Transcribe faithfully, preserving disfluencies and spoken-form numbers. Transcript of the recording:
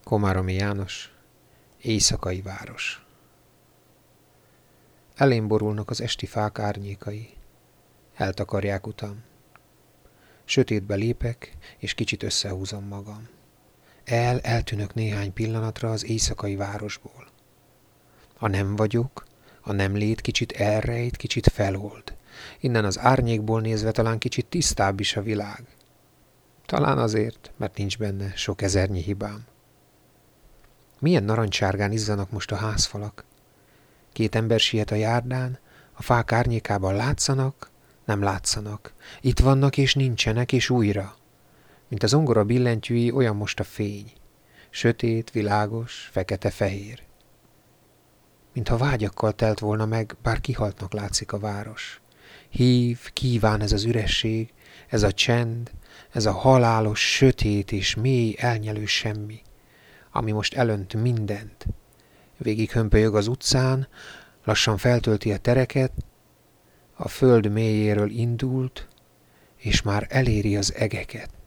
Komáromi János, Éjszakai város. Elém borulnak az esti fák árnyékai, eltakarják utam. Sötétbe lépek, és kicsit összehúzom magam. El, eltűnök néhány pillanatra az éjszakai városból. A nem vagyok, a nem lét kicsit elrejt, kicsit felold. Innen az árnyékból nézve talán kicsit tisztább is a világ. Talán azért, mert nincs benne sok ezernyi hibám. Milyen narancsárgán izzanak most a házfalak. Két ember siet a járdán, a fák árnyékában látszanak, nem látszanak. Itt vannak és nincsenek, és újra. Mint az zongora billentyűi, olyan most a fény. Sötét, világos, fekete-fehér. Mintha vágyakkal telt volna meg, bár kihaltnak látszik a város. Hív, kíván ez az üresség, ez a csend, ez a halálos, sötét és mély, elnyelő semmi, ami most elönt mindent. Végig hömpölyög az utcán, lassan feltölti a tereket, a föld mélyéről indult, és már eléri az egeket.